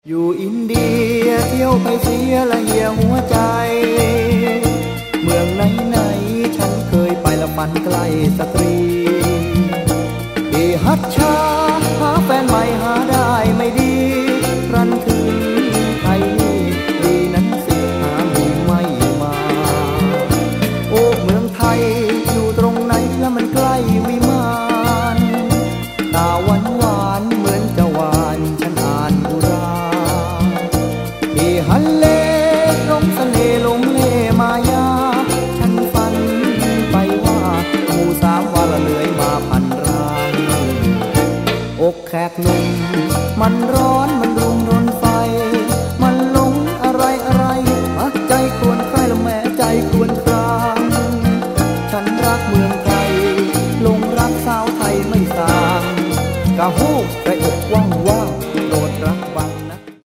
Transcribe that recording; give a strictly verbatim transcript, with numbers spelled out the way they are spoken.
อยู่อินเดียเที่ยวไปเสียละเหี่ยหัวใจเมืองไหนไหนฉันเคยไปละฝันใกล้สตรีเอฮัดชาหาแฟนใหม่หาได้ไม่ดีรันถึงไทยนี่ดีนั้นสิหามีไม่มาโอ้เมืองไทยอยู่ตรงไหนแล้วมันใกล้วิมานตาหวานหวานเหมือนจะหวานฉันอ่านอุราเอฮันเล่ลงเสน่ห์ลงเล่มายาฉันฝันไปว่าหมู่สามวาละเลื้อยมาพันรางอกแขกหนุ่มมันร้อน